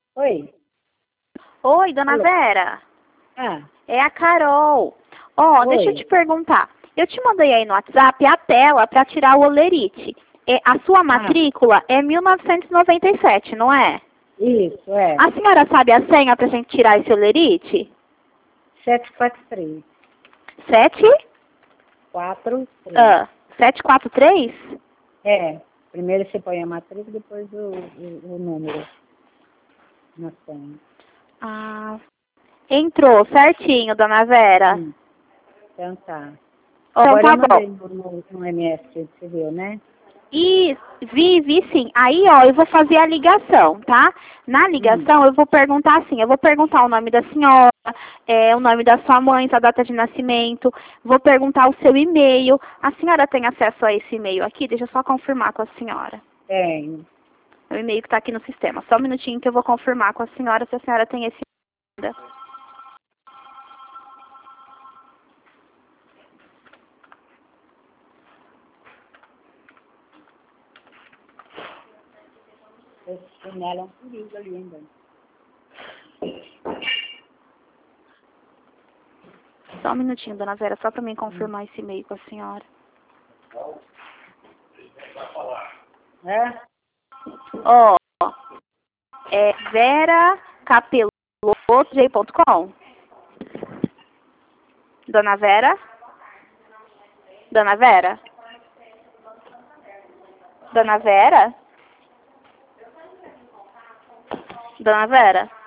Oi. Oi, dona Alô. Vera. Ah, É a Carol. Ó, deixa eu oi. te perguntar. Eu te mandei aí no WhatsApp a tela para tirar o olerite. A sua Ah, matrícula é 1997, não é? isso, é. A senhora sabe a senha para a gente tirar esse olerite? 743. 7? 43. 743? É. Primeiro você põe a matrícula, depois o número na senha. Ah, entrou certinho, dona Vera. Então tá. Então Agora eu tá bom. mandei no MS, você viu, né? E vi sim. Aí, ó, eu vou fazer a ligação, tá? Na ligação, eu vou perguntar assim, eu vou perguntar o nome da senhora, o nome da sua mãe, a data de nascimento, vou perguntar o seu e-mail. A senhora tem acesso a esse e-mail aqui? Deixa eu só confirmar com a senhora. Tenho. O e-mail que está aqui no sistema. Só um minutinho que eu vou confirmar com a senhora se a senhora tem esse e-mail. Esse chinelo é um perigo ali ainda. Só um minutinho, dona Vera, só para mim confirmar esse e-mail com a senhora. É? Ó, é veracapelotj.com. Dona Vera? Dona Vera? Dona Vera? Dona Vera?